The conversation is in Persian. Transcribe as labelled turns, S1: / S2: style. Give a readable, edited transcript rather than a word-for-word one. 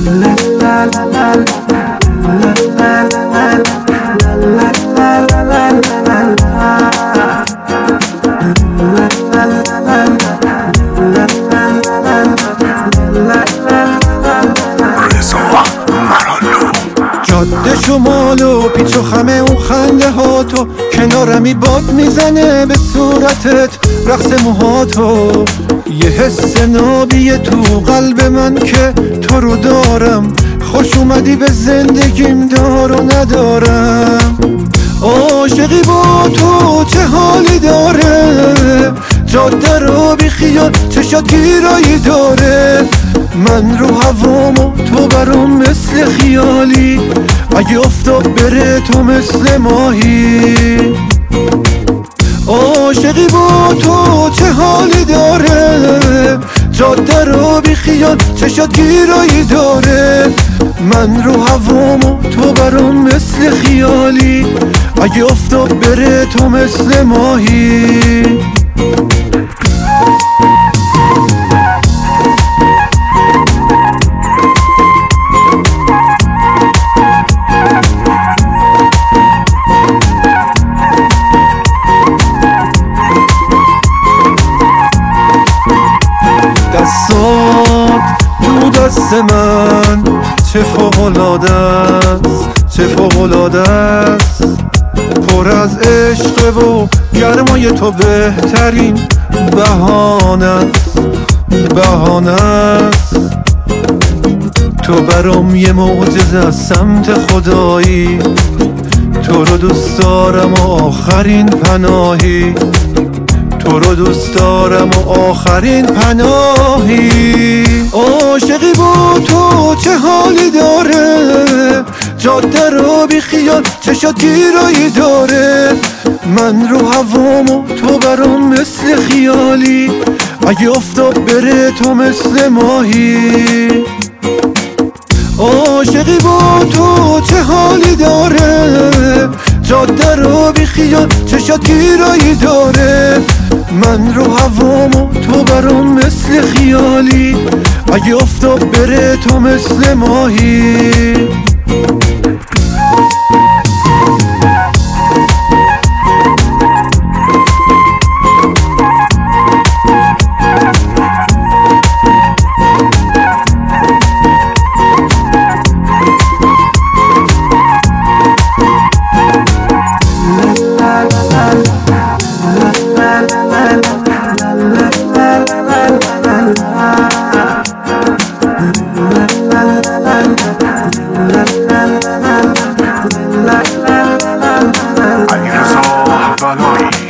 S1: جاده شمال و پیچ و خمه اون خنده ها تو، کنارمی باد میزنه به صورتت رقص موهاتو. یه حس نابیه تو قلب من که تو رو دارم، خوش اومدی به زندگیم دار و ندارم. عاشقی با تو چه حالی داره، جاده رو بی خیال چشات گیرایی داره. من رو هوامو تو برام مثل خیالی، اگه افتاد بره تو مثل ماهی. عاشقی با تو چه حالی داره، جاده رو بی خیال چشات گیرایی داره. من رو هوامو تو برام مثل خیالی، اگه افتاد بره تو مثل ماهی. دستات تو دست من چه فوق‌العاده است، چه فوق‌العاده است. پر از عشق و گرمای تو بهترین بهانه است، بهانه است. تو برام یه معجزه از سمت خدایی، تو رو دوست دارم و آخرین پناهی. تو رو دوست دارم و آخرین پناهی. عاشقی با تو چه حالی داره، جاده رو بی خیال چشات گیرایی داره. من رو هوامو تو برام مثل خیالی، اگه افتاد بره تو مثل ماهی. عاشقی با تو چه حالی داره، جاده رو بی خیال چشات گیرایی داره. من رو هوامو تو برام مثل خیالی، اگه افتاد بره تو مثل ماهی.
S2: علیرضا حبلایی